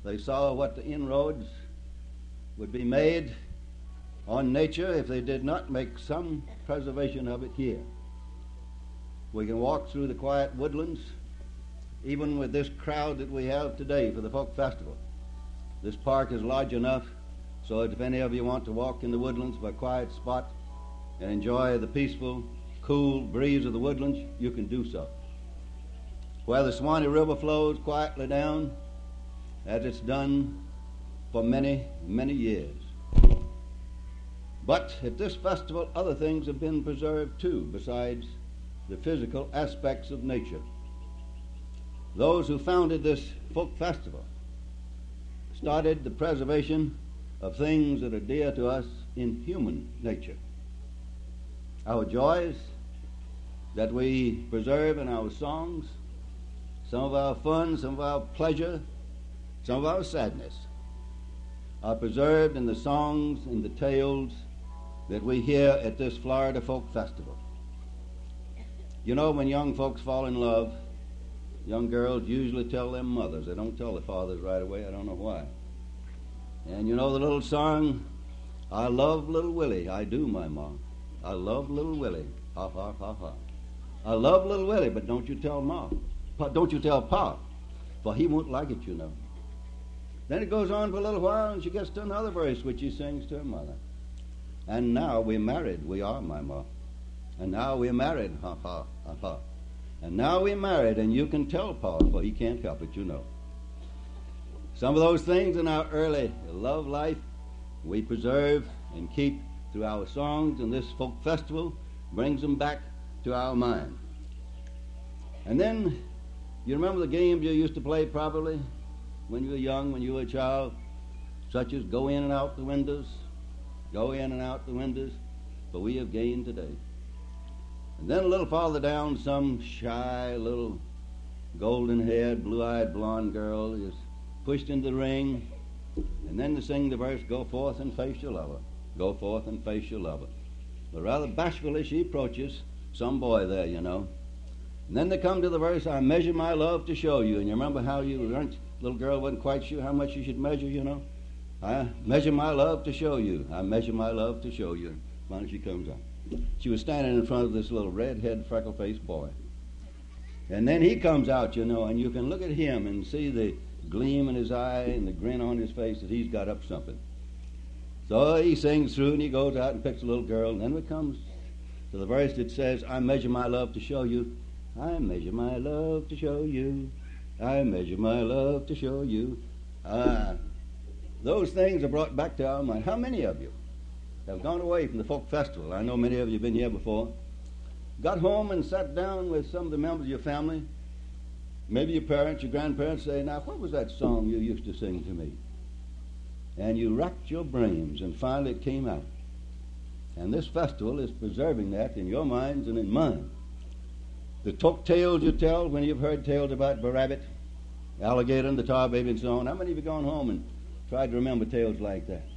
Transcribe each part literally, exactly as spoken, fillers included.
They saw what the inroads would be made on nature if they did not make some preservation of it here. We can walk through the quiet woodlands, even with this crowd that we have today for the folk festival. This park is large enough so that if any of you want to walk in the woodlands for a quiet spot and enjoy the peaceful, cool breeze of the woodlands, you can do so. Where the Suwannee River flows quietly down, as it's done for many, many years. But at this festival, other things have been preserved too, besides the physical aspects of nature. Those who founded this folk festival started the preservation of things that are dear to us in human nature. Our joys that we preserve in our songs, some of our fun, some of our pleasure, some of our sadness are preserved in the songs and the tales that we hear at this Florida Folk Festival. You know, when young folks fall in love, young girls usually tell their mothers. They don't tell their fathers right away. I don't know why. And you know the little song, I love little Willie, I do, my ma. I love little Willie, ha, ha, ha, ha. I love little Willie, but don't you tell ma. Pa, don't you tell pa, for he won't like it, you know. Then it goes on for a little while, and she gets to another verse, which she sings to her mother. And now we're married, we are, my ma. And now we're married, ha, ha, ha, ha. And now we're married, and you can tell pa, for he can't help it, you know. Some of those things in our early love life we preserve and keep through our songs, and this folk festival brings them back to our mind. And then, you remember the games you used to play probably when you were young, when you were a child, such as go in and out the windows, go in and out the windows, for we have gained today. And then a little farther down, some shy little golden-haired, blue-eyed blonde girl is pushed into the ring, and then to sing the verse, go forth and face your lover, go forth and face your lover. But rather bashfully she approaches some boy there, you know. And then they come to the verse, I measure my love to show you. And you remember how you learned, little girl wasn't quite sure how much you should measure, you know. I measure my love to show you. I measure my love to show you. Finally she comes up. She was standing in front of this little red-head, freckle-faced boy. And then he comes out, you know, and you can look at him and see the gleam in his eye and the grin on his face that he's got up something. So he sings through and he goes out and picks a little girl, and then it comes to the verse that says, I measure my love to show you. I measure my love to show you. I measure my love to show you. Ah, those things are brought back to our mind. How many of you have gone away from the folk festival? I know many of you have been here before. Got home and sat down with some of the members of your family, maybe your parents, your grandparents, say, now, what was that song you used to sing to me? And you racked your brains, and finally it came out. And this festival is preserving that in your minds and in mine. The folk tales you tell when you've heard tales about Barabbit, Alligator, and the Tar Baby, and so on. How many of you gone home and tried to remember tales like that?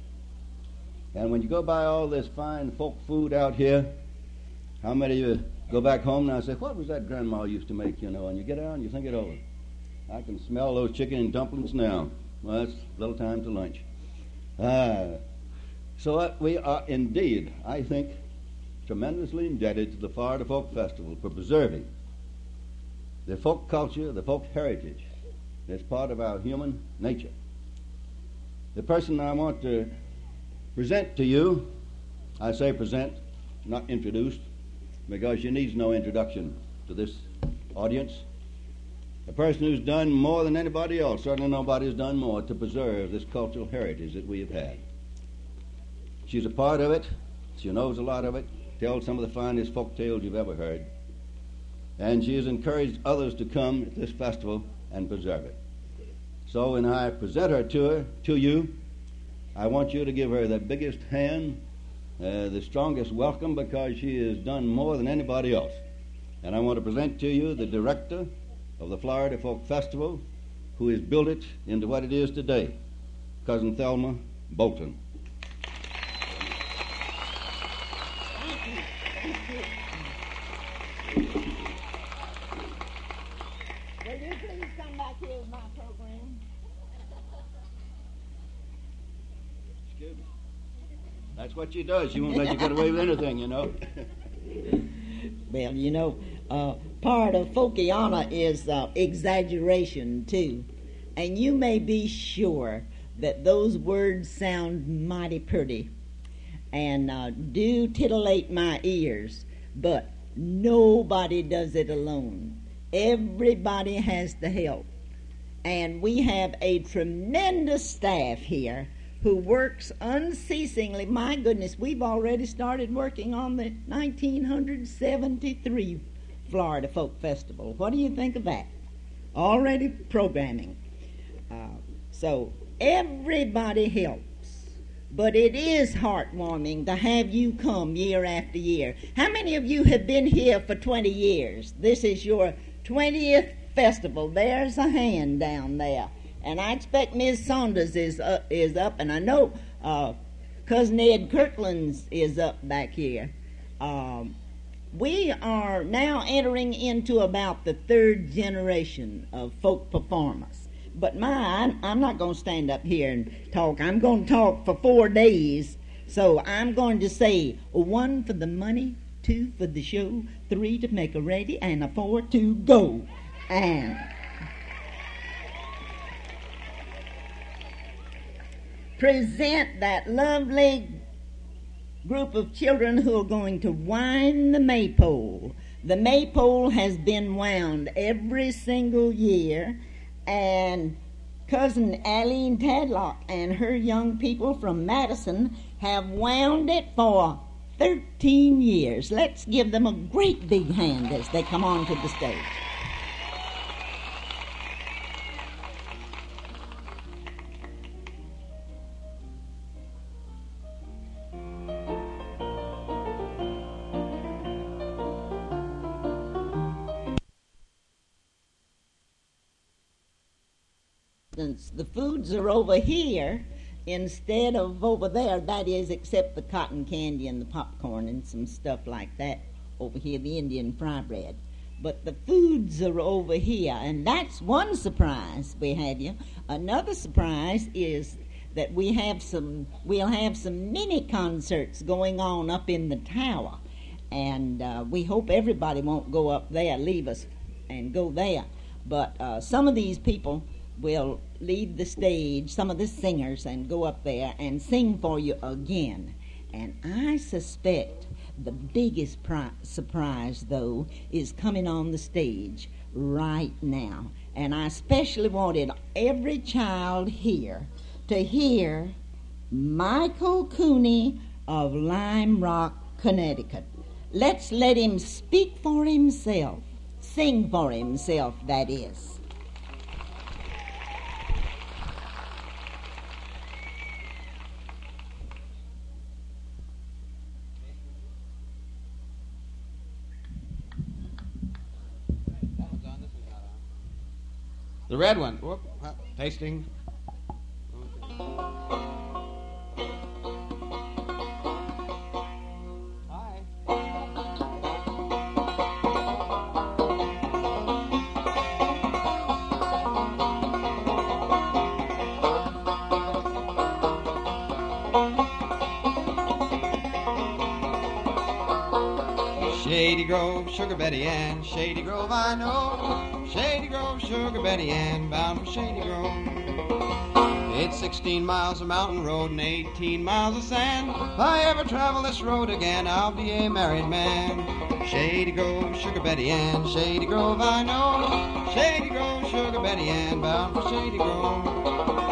And when you go by all this fine folk food out here, how many of you go back home now and say, what was that grandma used to make, you know? And you get out and you think it over. I can smell those chicken and dumplings now. Well, it's a little time to lunch. Ah, so uh, we are indeed, I think, tremendously indebted to the Florida Folk Festival for preserving the folk culture, the folk heritage that's part of our human nature. The person I want to present to you, I say present, not introduced, because she needs no introduction to this audience. A person who's done more than anybody else, certainly nobody's done more to preserve this cultural heritage that we have had. She's a part of it. She knows a lot of it, tells some of the finest folk tales you've ever heard. And she has encouraged others to come at this festival and preserve it. So when I present her to her, to you, I want you to give her the biggest hand, uh, the strongest welcome, because she has done more than anybody else. And I want to present to you the director of the Florida Folk Festival, who has built it into what it is today, Cousin Thelma Bolton. Will you please come back here with my program? That's what she does. She won't let you get away with anything, you know. Well, you know, uh, part of Folkiana is uh, exaggeration, too. And you may be sure that those words sound mighty pretty and uh, do titillate my ears, but nobody does it alone. Everybody has the help. And we have a tremendous staff here who works unceasingly. My goodness, we've already started working on the nineteen seventy-three Florida Folk Festival. What do you think of that? Already programming. Uh, so everybody helps. But it is heartwarming to have you come year after year. How many of you have been here for twenty years? This is your twentieth festival. There's a hand down there. And I expect Miz Saunders is up, is up, and I know uh, Cousin Ed Kirkland's is up back here. Um, we are now entering into about the third generation of folk performers. But my, I'm, I'm not going to stand up here and talk. I'm going to talk for four days. So I'm going to say one for the money, two for the show, three to make a ready, and a four to go. And present that lovely group of children who are going to wind the maypole. The maypole has been wound every single year, and Cousin Aline Tadlock and her young people from Madison have wound it for thirteen years. Let's give them a great big hand as they come onto the stage. The foods are over here instead of over there, that is, except the cotton candy and the popcorn and some stuff like that over here, the Indian fry bread. But the foods are over here, and that's one surprise we have you. Another surprise is that we have some, we'll have some mini concerts going on up in the tower, and uh, we hope everybody won't go up there, leave us and go there. But uh, some of these people will leave the stage, some of the singers, and go up there and sing for you again. And I suspect the biggest pri- surprise, though, is coming on the stage right now. And I especially wanted every child here to hear Michael Cooney of Lime Rock, Connecticut. Let's let him speak for himself, sing for himself, that is. The red one. Whoop, uh, tasting. Hi. Shady Grove, Sugar Betty Ann, Shady Grove I know. Shady Grove, Sugar Betty Ann, bound for Shady Grove. It's sixteen miles of mountain road and eighteen miles of sand. If I ever travel this road again, I'll be a married man. Shady Grove, Sugar Betty Ann, Shady Grove I know. Shady Grove, Sugar Betty Ann, bound for Shady Grove.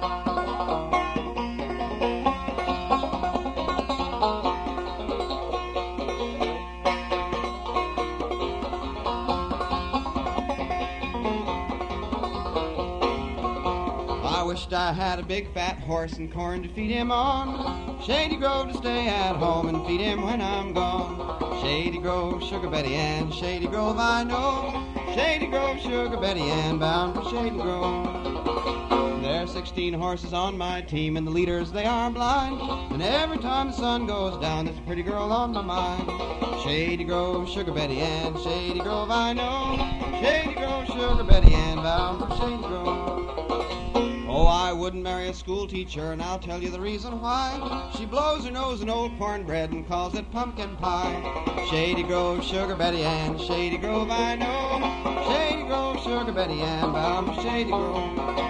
I had a big fat horse and corn to feed him on. Shady Grove to stay at home and feed him when I'm gone. Shady Grove, Sugar Betty Ann, Shady Grove I know. Shady Grove, Sugar Betty Ann, bound for Shady Grove. There's sixteen horses on my team and the leaders, they are blind. And every time the sun goes down, there's a pretty girl on my mind. Shady Grove, Sugar Betty Ann, Shady Grove I know. Shady Grove, Sugar Betty Ann, bound for Shady Grove. Oh, I would wouldn't marry a school teacher, and I'll tell you the reason why. She blows her nose in old cornbread and calls it pumpkin pie. Shady Grove, Sugar Betty Ann, Shady Grove I know. Shady Grove, Sugar Betty Ann, bound for Shady Grove.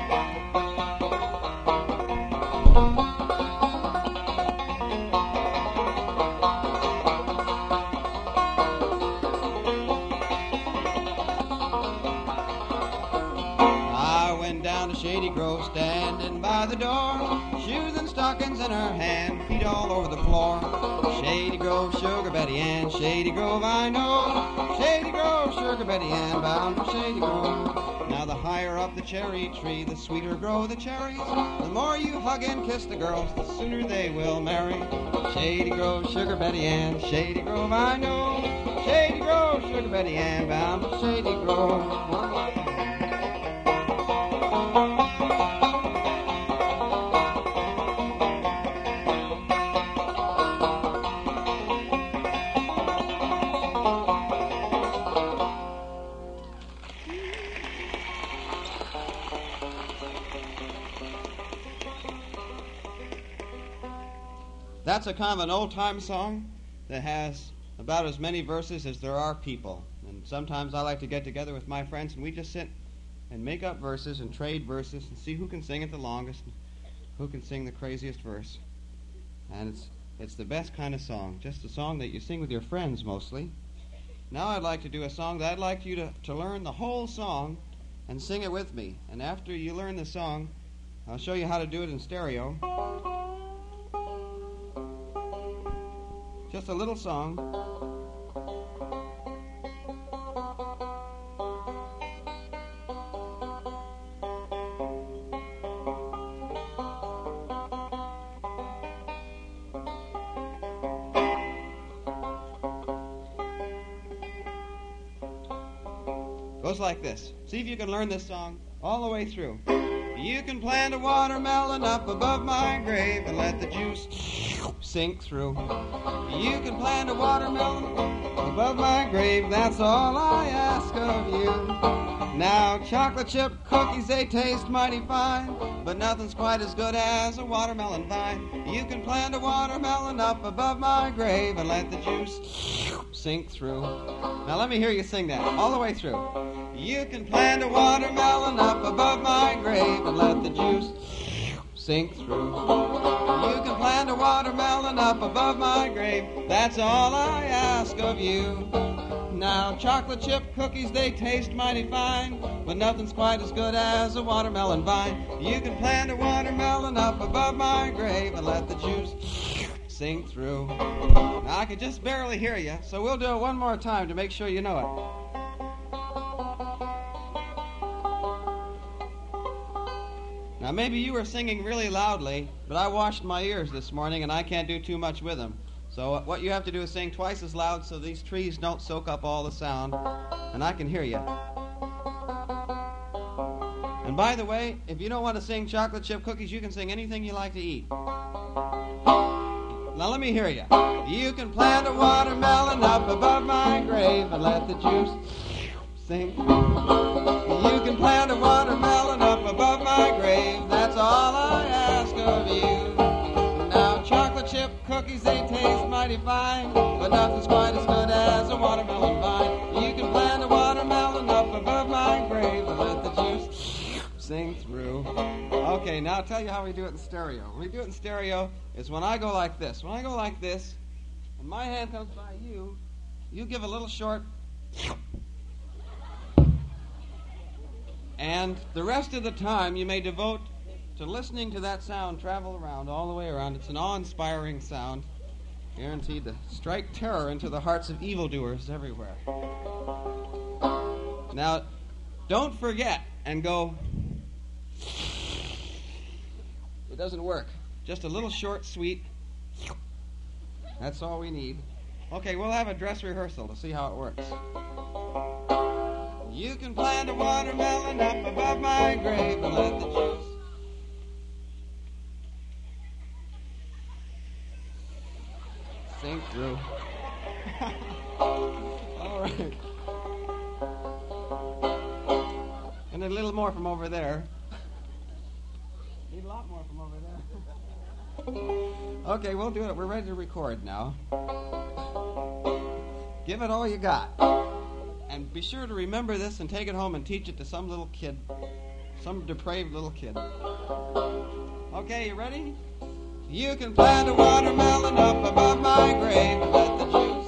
Shady Grove, standing by the door, shoes and stockings in her hand, feet all over the floor. Shady Grove, Sugar Betty Ann, Shady Grove I know. Shady Grove, Sugar Betty Ann, bound for Shady Grove. Now the higher up the cherry tree, the sweeter grow the cherries. The more you hug and kiss the girls, the sooner they will marry. Shady Grove, Sugar Betty Ann, Shady Grove I know. Shady Grove, Sugar Betty Ann, bound for Shady Grove. One more time. That's a kind of an old-time song that has about as many verses as there are people. And sometimes I like to get together with my friends and we just sit and make up verses and trade verses and see who can sing it the longest and who can sing the craziest verse. And it's it's the best kind of song, just a song that you sing with your friends mostly. Now I'd like to do a song that I'd like you to, to learn the whole song and sing it with me. And after you learn the song, I'll show you how to do it in stereo. Just a little song. Goes like this. See if you can learn this song all the way through. You can plant a watermelon up above my grave and let the juice sink through. You can plant a watermelon above my grave, that's all I ask of you. Now, chocolate chip cookies, they taste mighty fine, but nothing's quite as good as a watermelon vine. You can plant a watermelon up above my grave and let the juice sink through. Now let me hear you sing that all the way through. You can plant a watermelon up above my grave and let the juice sink through. You can plant a watermelon up above my grave, that's all I ask of you. Now, chocolate chip cookies, they taste mighty fine, but nothing's quite as good as a watermelon vine. You can plant a watermelon up above my grave and let the juice sink through. Now, I can just barely hear you, so we'll do it one more time to make sure you know it. Now, maybe you were singing really loudly, but I washed my ears this morning and I can't do too much with them. So what you have to do is sing twice as loud so these trees don't soak up all the sound, and I can hear you. And by the way, if you don't want to sing chocolate chip cookies, you can sing anything you like to eat. Now let me hear you. You can plant a watermelon up above my grave and let the juice sink. You can plant a watermelon up above my grave, that's all I ask of you. Now chocolate chip cookies, they taste mighty fine, but nothing's quite as good as a watermelon vine. You can plant a watermelon up above my grave and let the juice sink through. Okay, now I'll tell you how we do it in stereo. When we do it in stereo is when I go like this. When I go like this, and my hand comes by you, you give a little short, and the rest of the time you may devote to listening to that sound travel around, all the way around. It's an awe-inspiring sound, guaranteed to strike terror into the hearts of evildoers everywhere. Now, don't forget and go, it doesn't work. Just a little short, sweet, that's all we need. Okay, we'll have a dress rehearsal to see how it works. You can plant a watermelon up above my grave and let the juice sink through. All right. And a little more from over there. Need a lot more from over there. Okay, we'll do it. We're ready to record now. Give it all you got. And be sure to remember this and take it home and teach it to some little kid. Some depraved little kid. Okay, you ready? You can plant a watermelon up above my grave and let the juice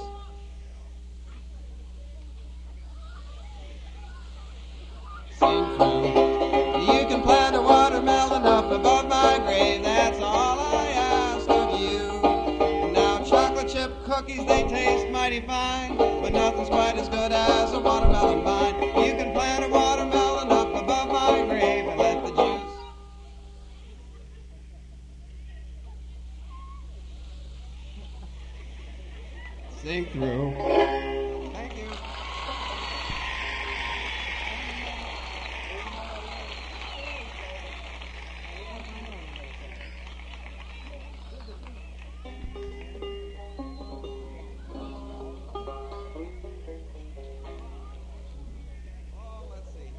sing through. You can plant a watermelon up above my grave, that's all I ask of you. Now chocolate chip cookies, they taste mighty fine, but nothing's quite as good as a watermelon vine. You can plant a watermelon up above my grave and let the juice sing through. Thank you. Oh, let's see.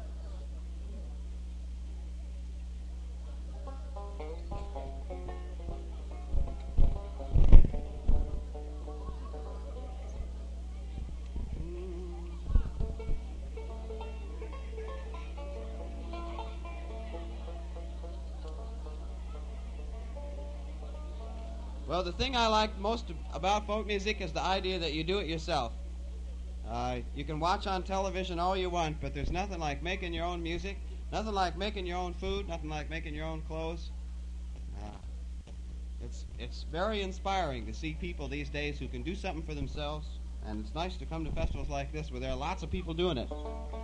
Well, the thing I like most about folk music is the idea that you do it yourself. Uh, you can watch on television all you want, but there's nothing like making your own music, nothing like making your own food, nothing like making your own clothes. Uh, it's it's very inspiring to see people these days who can do something for themselves, and it's nice to come to festivals like this where there are lots of people doing it.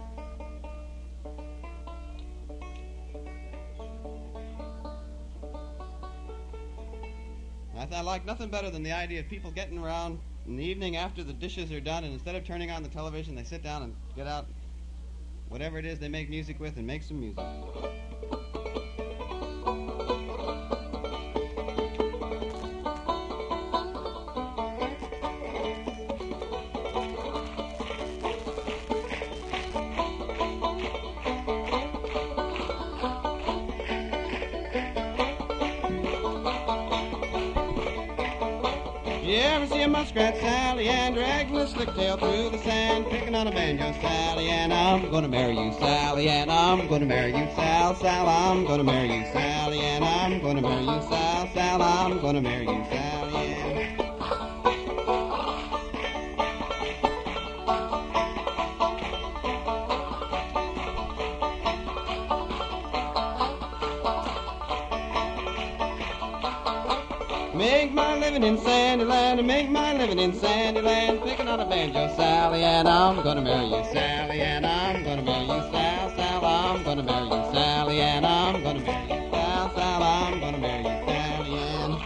I, th- I like nothing better than the idea of people getting around in the evening after the dishes are done, and instead of turning on the television, they sit down and get out whatever it is they make music with and make some music. You ever see a muskrat, Sally Ann, dragging a slick tail through the sand, picking on a banjo, Sally Ann? I'm gonna marry you, Sally Ann. I'm gonna marry you, Sal, Sal. I'm gonna marry you, Sally Ann. I'm gonna marry you, Sal, Sal. I'm gonna marry you, Sally Ann. Make my living in Sandyland, and make my living in Sandyland, picking on a banjo, Sally Ann. I'm gonna marry you, Sally Ann. I'm gonna marry you, Sal, Sal. I'm gonna marry you, Sally Ann. I'm gonna marry you, Sal, Sal. I'm gonna marry you, Sally Ann.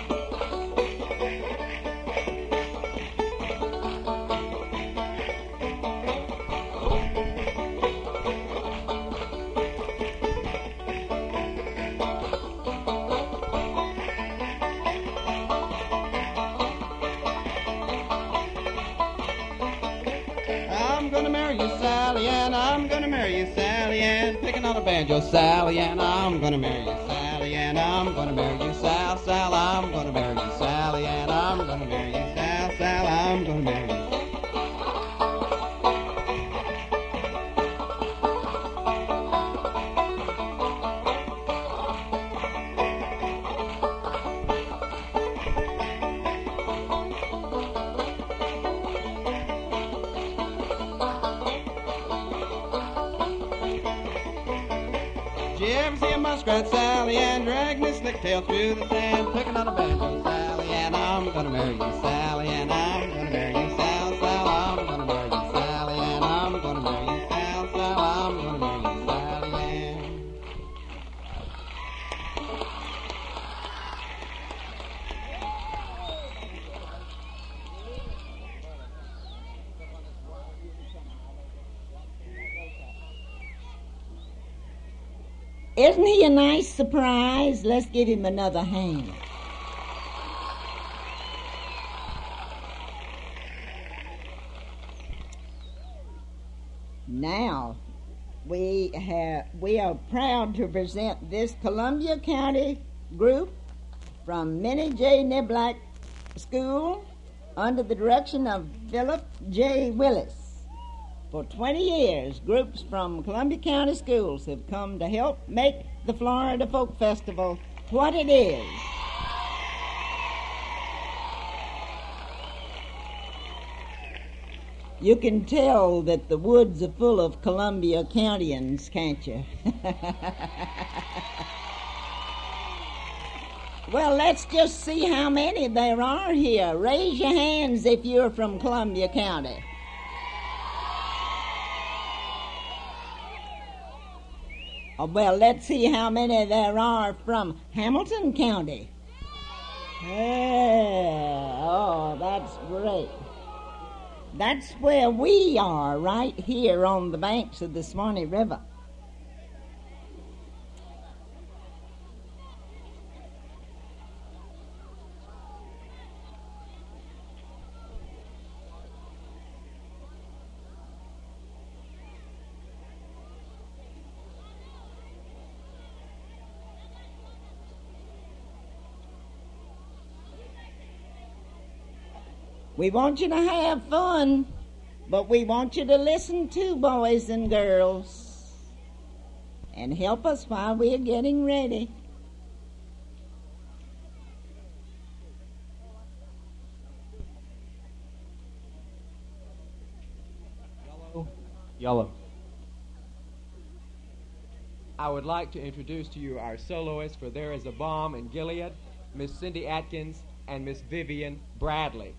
I'm gonna marry you, Sally Ann. I'm gonna marry you, Sally Ann, picking on a banjo, Sally Ann. I'm gonna marry you, Sally Ann. I'm gonna marry you, Sal, Sal. I'm gonna marry you, Sally Ann. I'm gonna marry you, Sal, Sal. I'm gonna marry you. Did you ever see a muskrat, Sally Ann, dragging his slick tail through the sand, picking on a banjo, Sally Ann? I'm gonna marry you, Sally Ann. I'm gonna marry you, Sal, Sal. I'm gonna marry you, Sally Ann. I'm gonna marry you, Sal, Sal. I'm gonna marry you, Sally Ann. Isn't he a nice surprise? Let's give him another hand. Now, we have we are proud to present this Columbia County group from Minnie J. Niblack School under the direction of Philip J. Willis. For twenty years, groups from Columbia County schools have come to help make the Florida Folk Festival what it is. You can tell that the woods are full of Columbia Countyans, can't you? Well, let's just see how many there are here. Raise your hands if you're from Columbia County. Oh, well, let's see how many there are from Hamilton County. Yeah. Oh, that's great. That's where we are, right here on the banks of the Swanee River. We want you to have fun, but we want you to listen too, boys and girls, and help us while we're getting ready. Yellow, yellow. I would like to introduce to you our soloists for There Is a Balm in Gilead, Miss Cindy Atkins and Miss Vivian Bradley.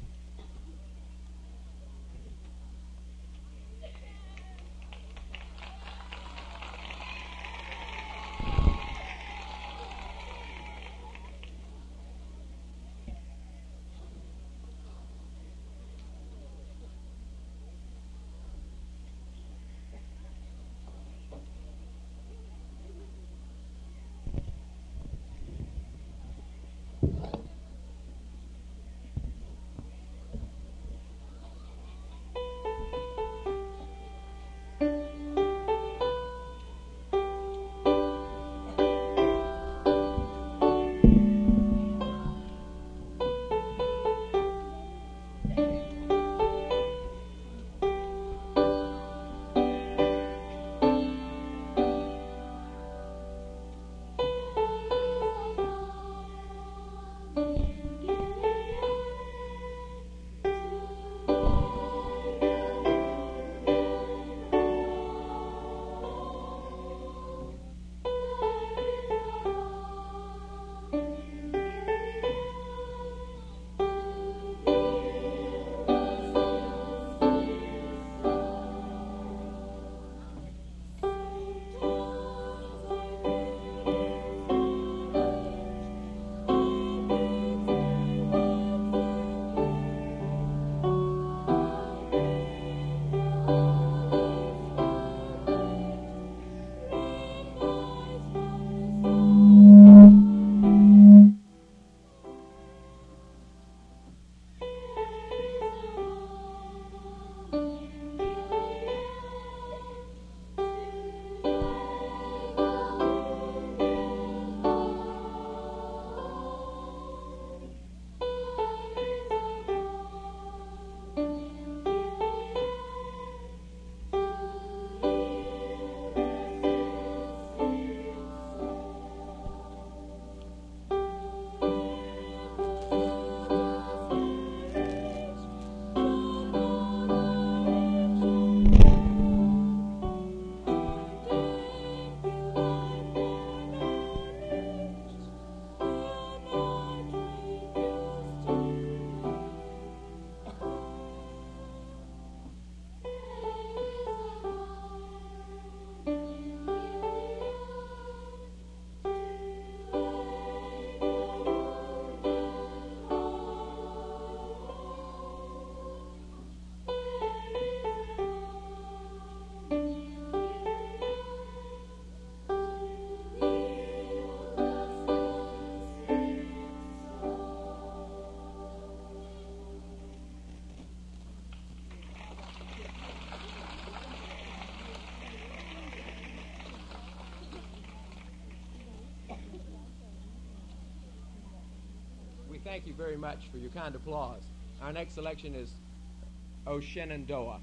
thank you very much for your kind applause. Our next selection is O Shenandoah.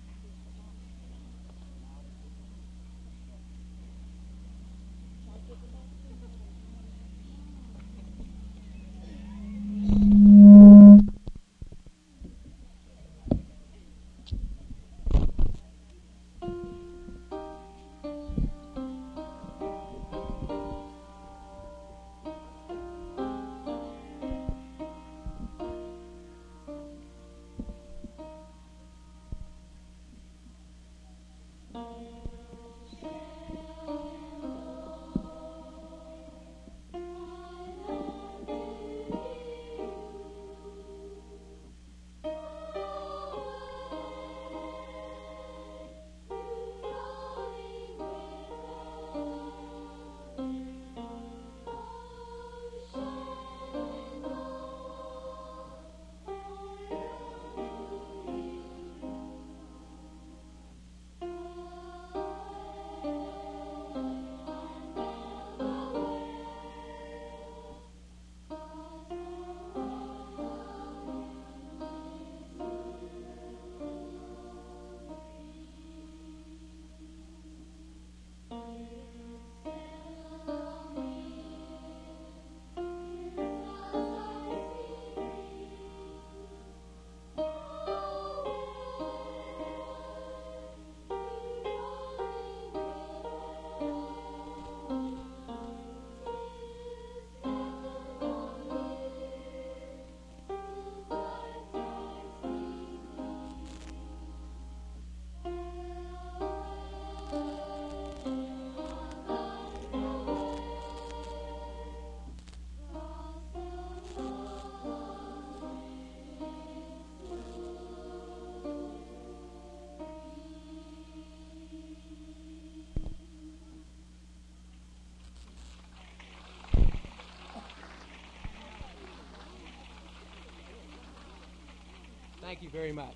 Thank you very much.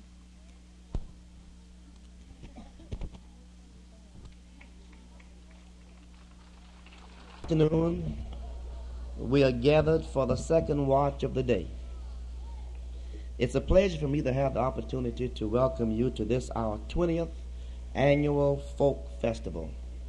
Good afternoon. We are gathered for the second watch of the day. It's a pleasure for me to have the opportunity to welcome you to this, our twentieth annual folk festival.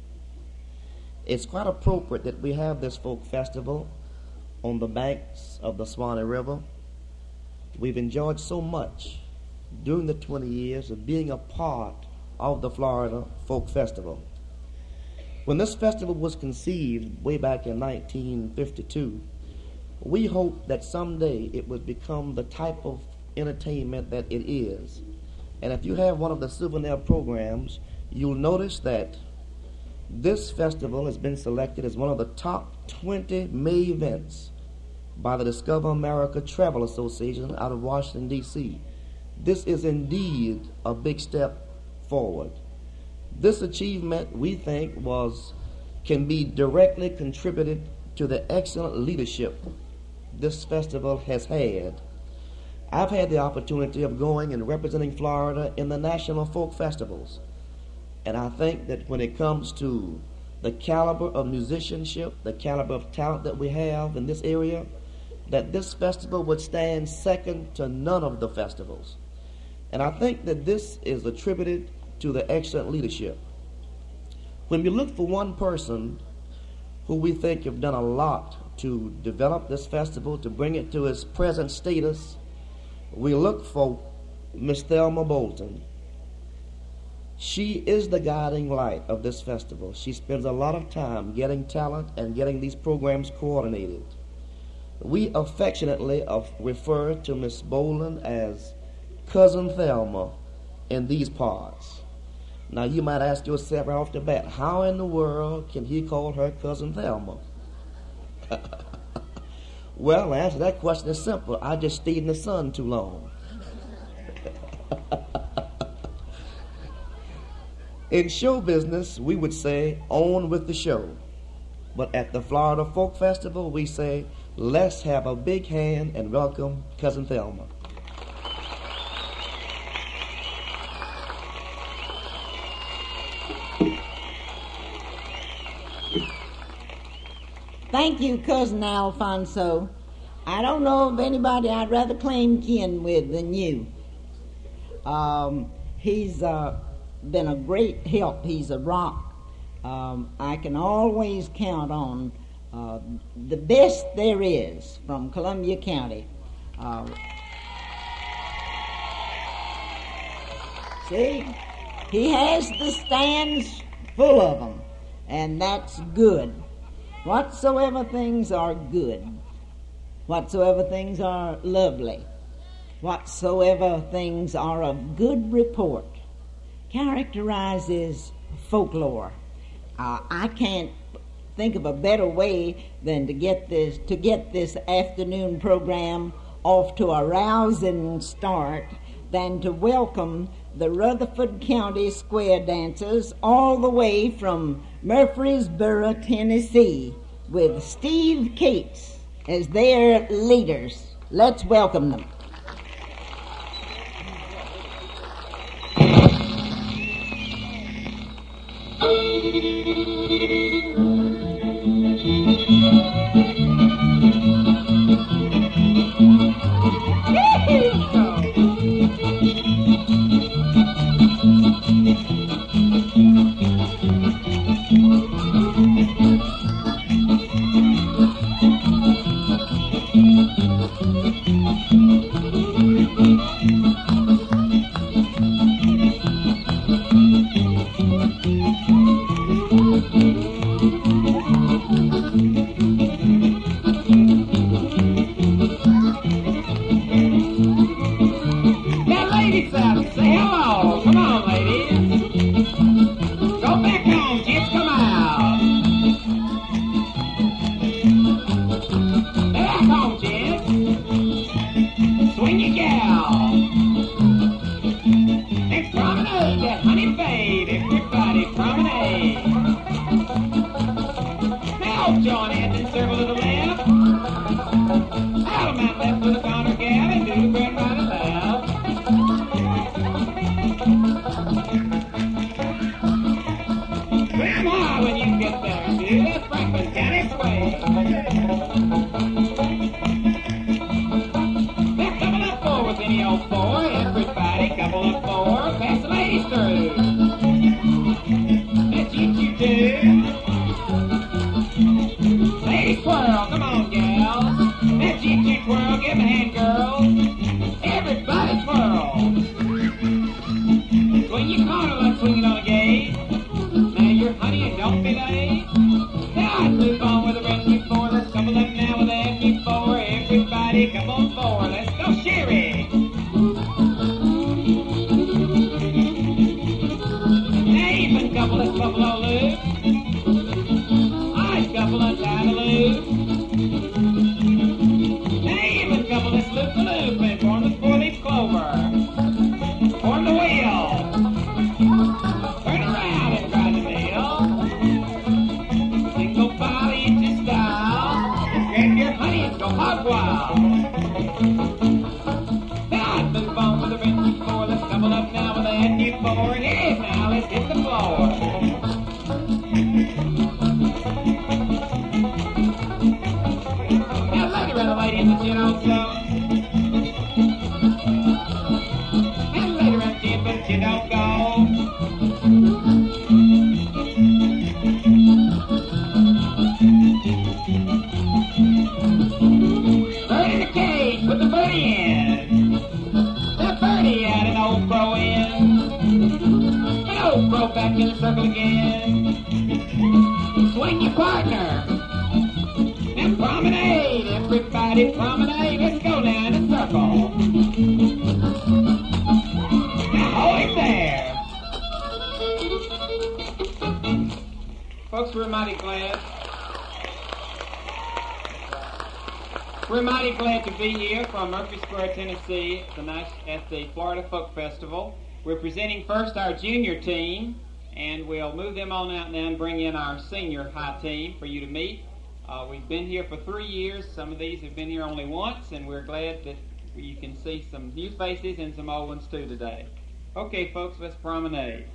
It's quite appropriate that we have this folk festival on the banks of the Swanee River. We've enjoyed so much during the twenty years of being a part of the Florida Folk Festival. When this festival was conceived way back in nineteen fifty-two, we hoped that someday it would become the type of entertainment that it is. And if you have one of the souvenir programs, you'll notice that this festival has been selected as one of the top twenty May events by the Discover America Travel Association out of Washington, D C This is indeed a big step forward. This achievement, we think, was can be directly contributed to the excellent leadership this festival has had. I've had the opportunity of going and representing Florida in the national folk festivals, and I think that when it comes to the caliber of musicianship, the caliber of talent that we have in this area, that this festival would stand second to none of the festivals. And I think that this is attributed to the excellent leadership. When we look for one person who we think have done a lot to develop this festival, to bring it to its present status, we look for Miss Thelma Bolton. She is the guiding light of this festival. She spends a lot of time getting talent and getting these programs coordinated. We affectionately refer to Miss Bolton as Cousin Thelma in these parts. Now you might ask yourself right off the bat, how in the world can he call her Cousin Thelma? Well, the answer to that question is simple. I just stayed in the sun too long. In show business, we would say, on with the show. But at the Florida Folk Festival, we say, let's have a big hand and welcome Cousin Thelma. Thank you, Cousin Alfonso. I don't know of anybody I'd rather claim kin with than you. Um, he's uh, been a great help. He's a rock. Um, I can always count on uh, the best there is from Columbia County. Uh, see, he has the stands full of them, and that's good. Whatsoever things are good, whatsoever things are lovely, whatsoever things are of good report, characterizes folklore. Uh, I can't think of a better way than to get this to get this afternoon program off to a rousing start than to welcome the Rutherford County Square Dancers all the way from Murfreesboro, Tennessee, with Steve Cates as their leaders. Let's welcome them. Tennessee at the Florida Folk Festival. We're presenting first our junior team, and we'll move them on out now and bring in our senior high team for you to meet. Uh, we've been here for three years. Some of these have been here only once, and we're glad that you can see some new faces and some old ones too today. Okay, folks, let's promenade.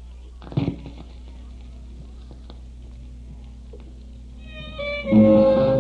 Thank you.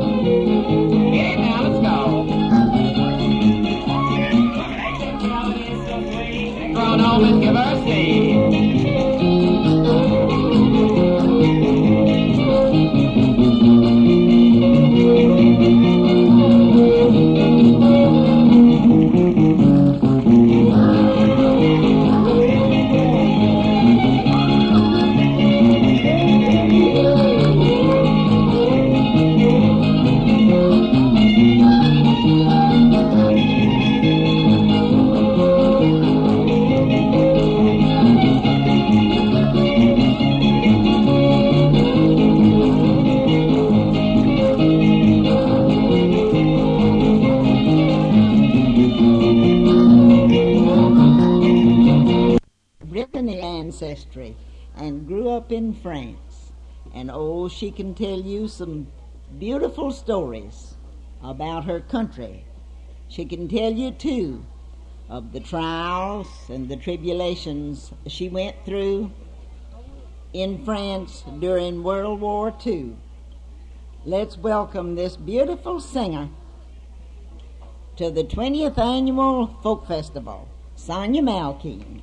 history and grew up in France. And oh, she can tell you some beautiful stories about her country. She can tell you, too, of the trials and the tribulations she went through in France during World War Two. Let's welcome this beautiful singer to the twentieth Annual Folk Festival, Sonia Malkeen.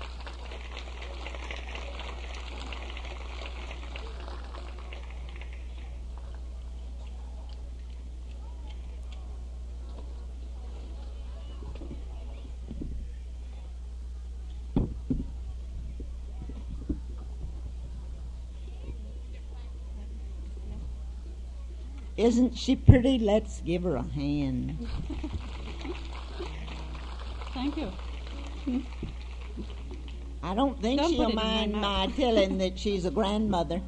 Isn't she pretty? Let's give her a hand. Thank you. I don't think Don't she'll put it in my mind my mouth. telling that she's a grandmother.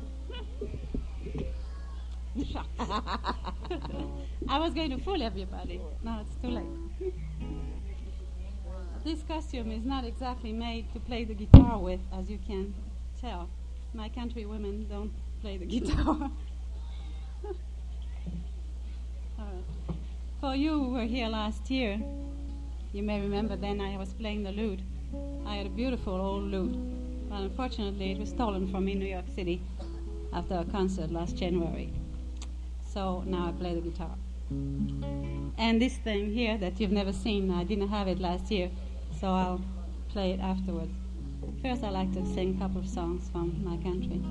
Shucks. I was going to fool everybody. Now it's too late. This costume is not exactly made to play the guitar with, as you can tell. My country women don't play the guitar. All right. For you who were here last year, you may remember then I was playing the lute. I had a beautiful old lute, but unfortunately it was stolen from me in New York City after a concert last January. So now I play the guitar. And this thing here that you've never seen, I didn't have it last year, so I'll play it afterwards. First, I like to sing a couple of songs from my country.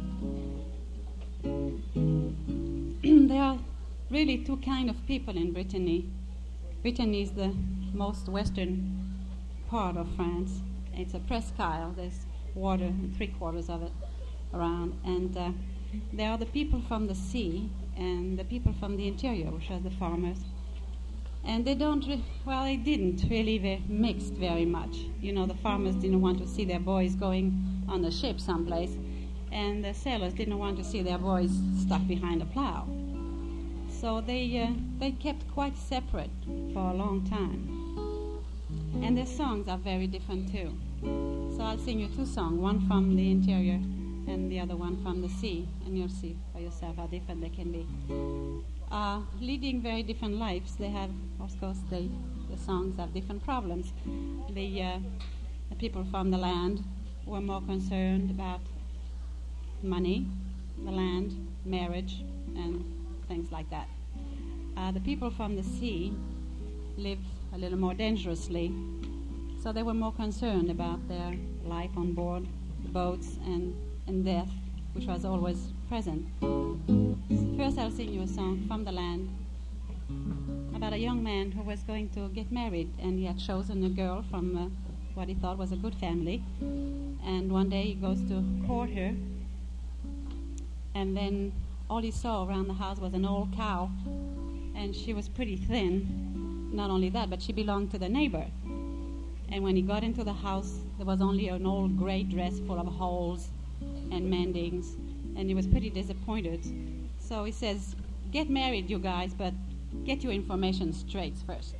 There are really two kind of people in Brittany. Brittany is the most western part of France. It's a presque isle. There's water in three quarters of it around, and uh, there are the people from the sea and the people from the interior, which are the farmers. And they don't, re- well, they didn't really ve- mixed very much. You know, the farmers didn't want to see their boys going on a ship someplace, and the sailors didn't want to see their boys stuck behind a plow. So they uh, they kept quite separate for a long time. And their songs are very different too. So I'll sing you two songs, one from the interior and the other one from the sea, and you'll see for yourself how different they can be. Uh, leading very different lives, they have, of course, they, the songs have different problems. The, uh, the people from the land were more concerned about money, the land, marriage, and things like that. Uh, the people from the sea lived a little more dangerously, so they were more concerned about their life on board the boats and, and death, which was always present. First, I'll sing you a song from the land about a young man who was going to get married, and he had chosen a girl from uh, what he thought was a good family. And one day he goes to court her, and then all he saw around the house was an old cow, and she was pretty thin. Not only that, but she belonged to the neighbor. And when he got into the house, there was only an old gray dress full of holes and mendings, and he was pretty disappointed. So he says, get married, you guys, but get your information straight first.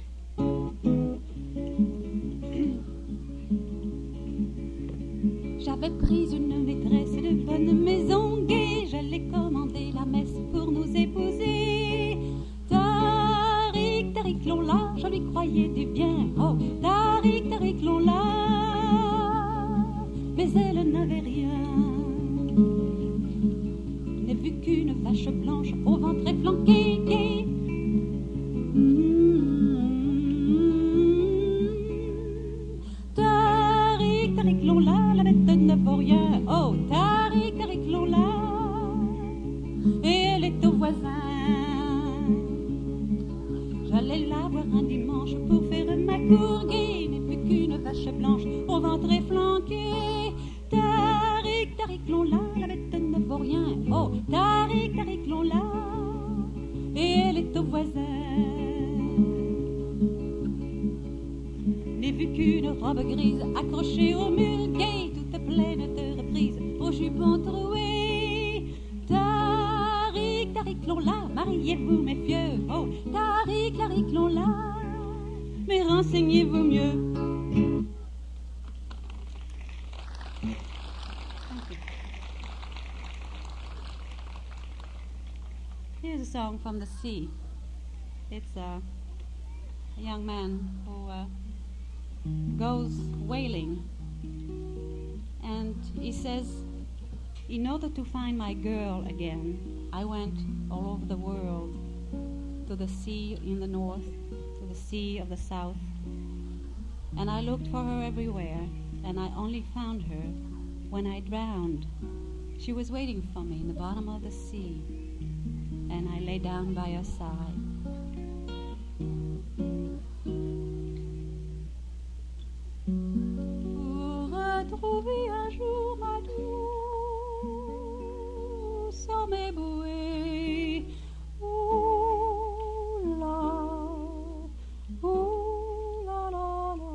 J'avais pris une maîtresse de bonne maison gaie, j'allais commander la messe pour nous épouser. Tarik, tarik, l'on-là, je lui croyais du bien. Oh, tarik, tarik, l'on-là, mais elle n'avait rien. N'ai vu qu'une vache blanche au ventre efflanqué. Tarik, tarik, l'on-là, la bête ne vaut rien. Oh, tarik, tarik, l'on-là, et elle est au voisin. J'allais la voir un dimanche pour faire ma courguée. N'ai vu qu'une vache blanche au ventre efflanqué. Tarik, tarik, l'on-là, la bête ne vaut rien. Oh, tarik, tarik, l'on-là, et elle est au voisin. N'ai vu qu'une robe grise accrochée au mur gay, toute pleine de reprises, au jupon troué. Tarik, tarik, l'on-là, mariez-vous mes vieux. Oh, tarik, tarik, l'on-là, mais renseignez-vous mieux. Here's a song from the sea. It's uh, a young man who uh, goes whaling, and he says, in order to find my girl again, I went all over the world, to the sea in the north, to the sea of the south, and I looked for her everywhere, and I only found her when I drowned. She was waiting for me in the bottom of the sea, and I lay down by her side. Pour retrouver un jour ma douce en mes bouées, oh là, oh là là là.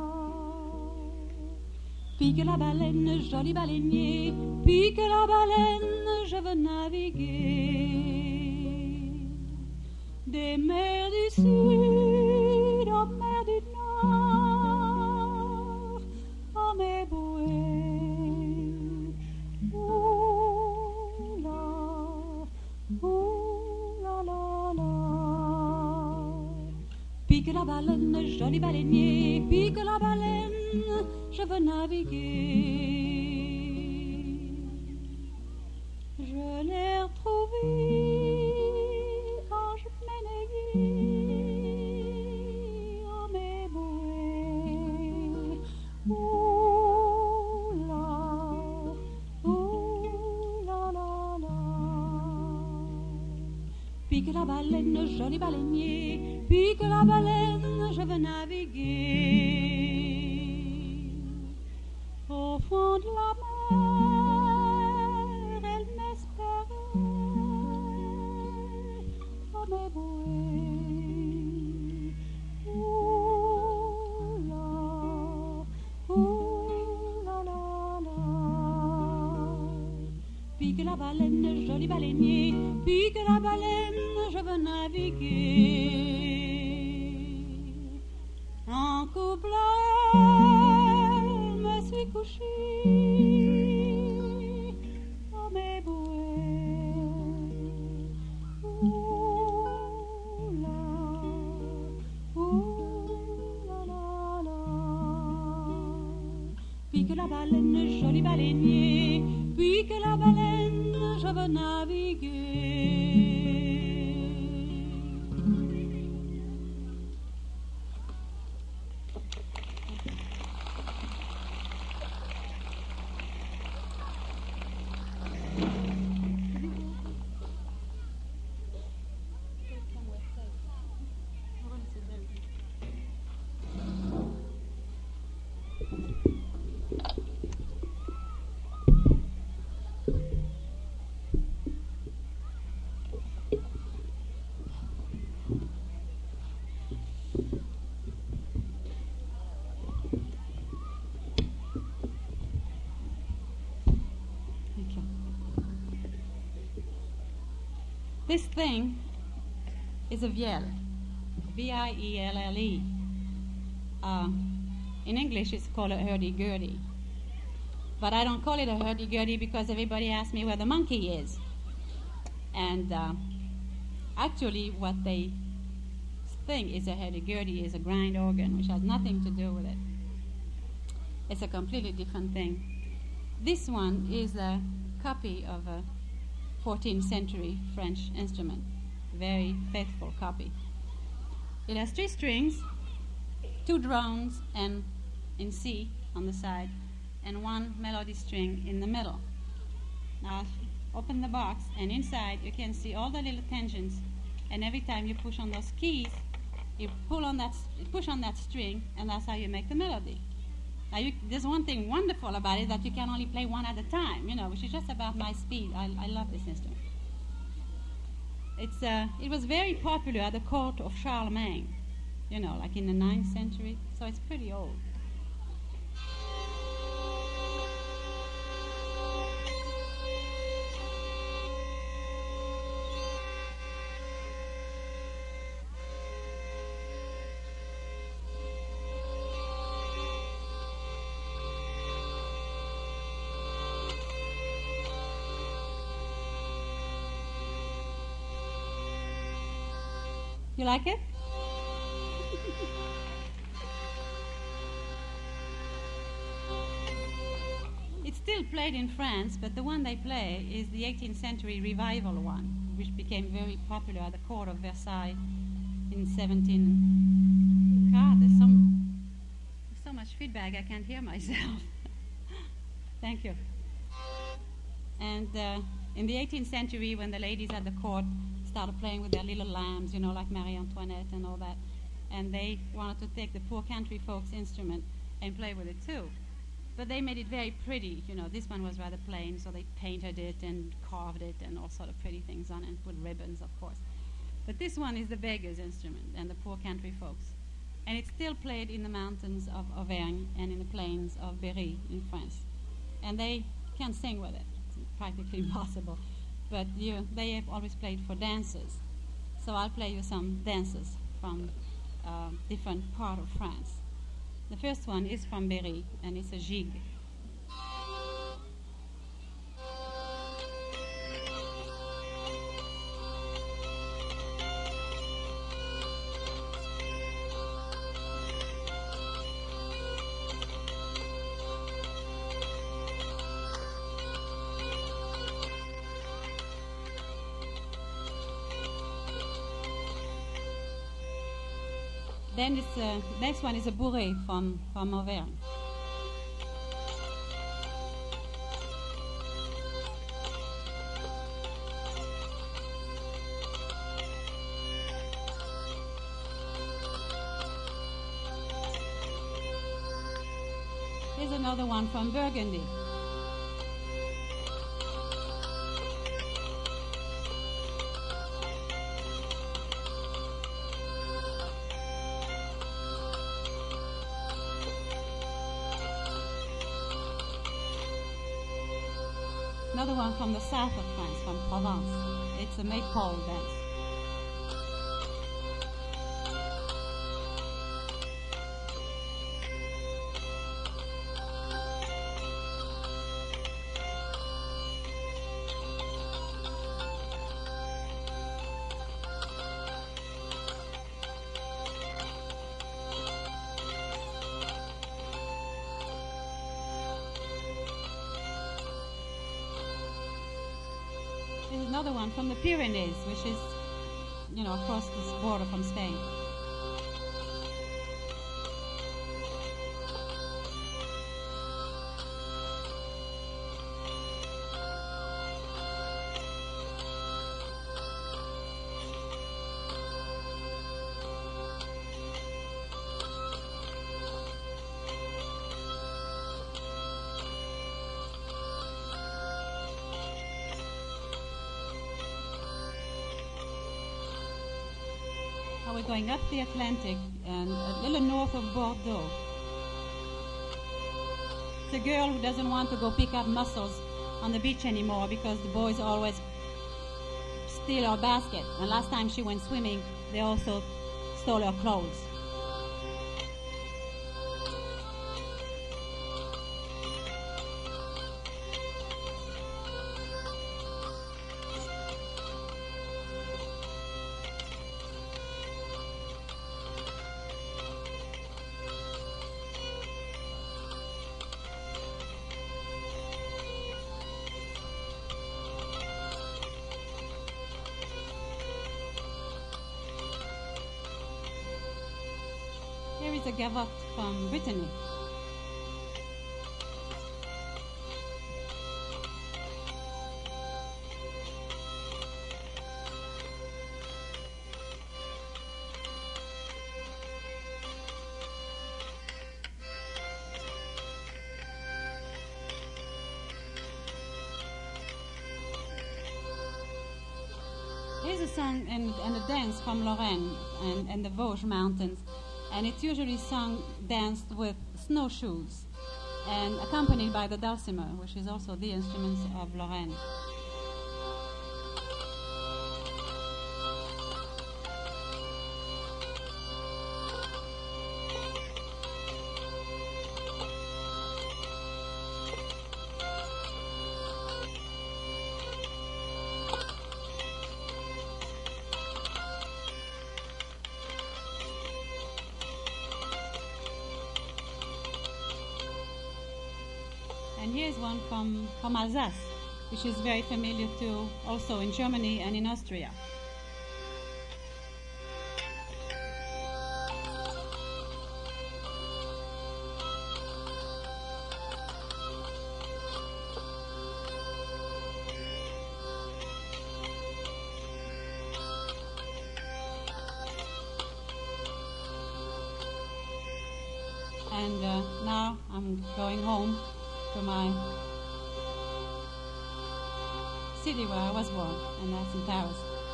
Pique la baleine, joli baleinier, pique la baleine, je veux naviguer des mers du sud aux mers du nord, en mes bouées. Oh là, oh là là là. Pique la baleine, joli baleinier, pique la baleine, je veux naviguer. Je l'ai retrouvée quand je m'éneiguais en mes bouées. Oh là, oh là là là. Pique la baleine, joli baleinier, pique la baleine, je veux naviguer. Au fond de la mer, elle m'espérait, oh mes bouées. Oh là, oh là là là. Pique la baleine, joli baleinier, pique la baleine, je veux naviguer. En couple à elle, me suis couchée, oh mes bouées. Oh là, oh là là là. Pique la baleine, joli baleinier, pique la baleine, je veux naviguer. This thing is a vielle, V I E L L E. Uh, in English, it's called a hurdy-gurdy. But I don't call it a hurdy-gurdy because everybody asks me where the monkey is. And uh, actually, what they think is a hurdy-gurdy is a grind organ, which has nothing to do with it. It's a completely different thing. This one is a copy of a fourteenth century French instrument, very faithful copy. It has three strings, two drones and in C on the side, and one melody string in the middle. Now open the box, and inside you can see all the little tensions, and every time you push on those keys, you pull on that, push on that string, and that's how you make the melody. Now, you, there's one thing wonderful about it, that you can only play one at a time, you know, which is just about my speed. I, I love this instrument. It's, uh, it was very popular at the court of Charlemagne, you know, like in the ninth century, so it's pretty old. You like it? It's still played in France, but the one they play is the eighteenth century revival one, which became very popular at the court of Versailles in seventeen. God, there's some there's so much feedback I can't hear myself. Thank you. And uh, in the eighteenth century, when the ladies at the court started playing with their little lambs, you know, like Marie Antoinette and all that, and they wanted to take the poor country folks' instrument and play with it too. But they made it very pretty, you know. This one was rather plain, so they painted it and carved it and all sort of pretty things on it, and put ribbons, of course. But this one is the beggars' instrument and the poor country folks. And it's still played in the mountains of Auvergne and in the plains of Berry in France. And they can't sing with it. It's practically impossible. But you, they have always played for dancers. So I'll play you some dances from uh, different part of France. The first one is from Berry, and it's a gigue. Then this uh, next one is a bourrée from, from Auvergne. Here's another one from Burgundy. Another one from the south of France, from Provence. It's a maypole dance. There's another one from the Pyrenees, which is, you know, across this border from Spain. We're going up the Atlantic and a little north of Bordeaux. It's a girl who doesn't want to go pick up mussels on the beach anymore because the boys always steal her basket. And last time she went swimming, they also stole her clothes. Here is a gavotte from Brittany. Here's a song and, and a dance from Lorraine and, and the Vosges Mountains. And it's usually sung, danced with snowshoes and accompanied by the dulcimer, which is also the instrument of Lorraine. here's one from, from Alsace, which is very familiar too, also in Germany and in Austria. And uh, now I'm going home to my city where I was born, and that's in Paris.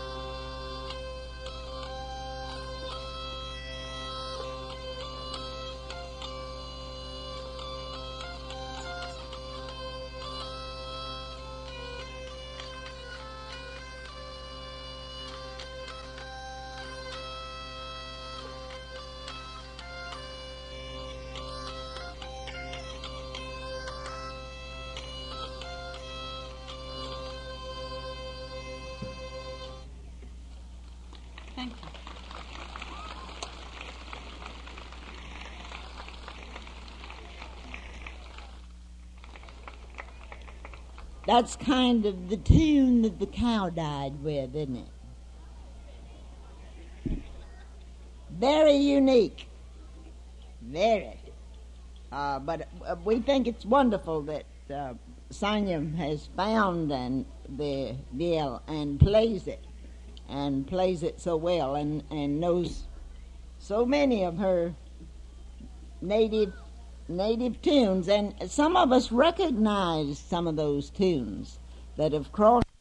Thank you. That's kind of the tune that the cow died with, isn't it? Very unique. Very. Uh, but uh, we think it's wonderful that uh, Sonia has found and the viol and plays it. And plays it so well, and, and knows so many of her native native tunes, and some of us recognize some of those tunes that have crossed